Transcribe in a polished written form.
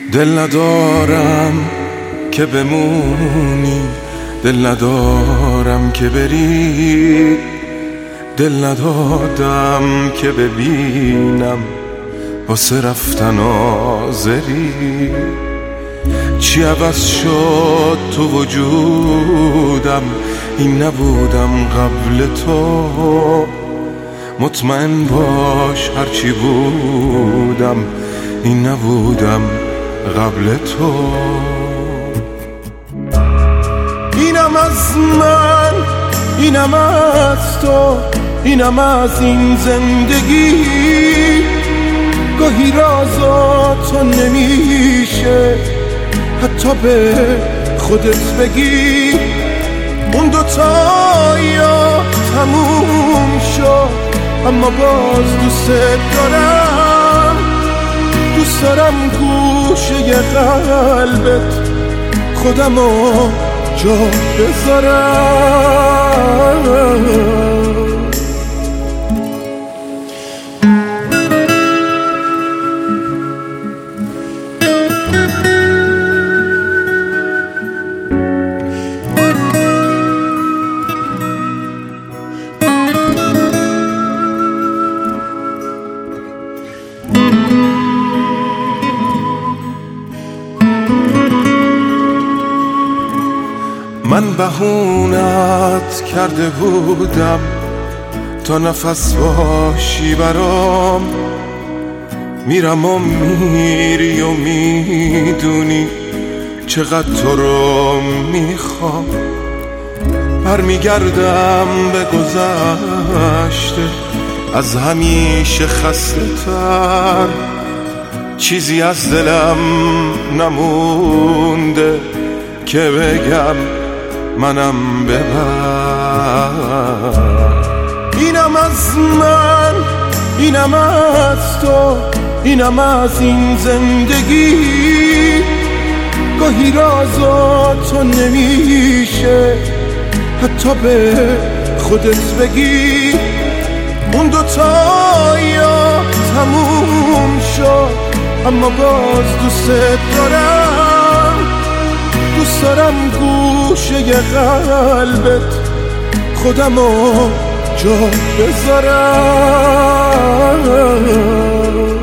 دل ندارم که بمونی، دل ندارم که بری، دل ندادم که ببینم واسه رفتن آذری. چی عوض شد تو وجودم، این نبودم قبل تو. مطمئن باش هرچی بودم، این نبودم قبل تو. اینم از من، اینم از تو، اینم از این زندگی. گاهی رازا تو نمیشه حتی به خودت بگی. اون دوتا یا تموم شد، اما باز دوست دارم. دوست دارم گوشه قلبت خودمو جا بذارم. من بهونت کرده بودم تا نفس باشی برام. میرم و میری و میدونی چقدر تو رو میخوام. برمیگردم به گذشته از همیشه خسته تر. چیزی از دلم نمونده که بگم منم ببر. اینم از من، اینم از تو، اینم از این زندگی. گاهی رازا تو نمیشه حتی به خودت بگی. اون دوتا یا تموم شد، اما باز دوست دارم. دوست دارم گوشه قلبت خودمو جا بذارم.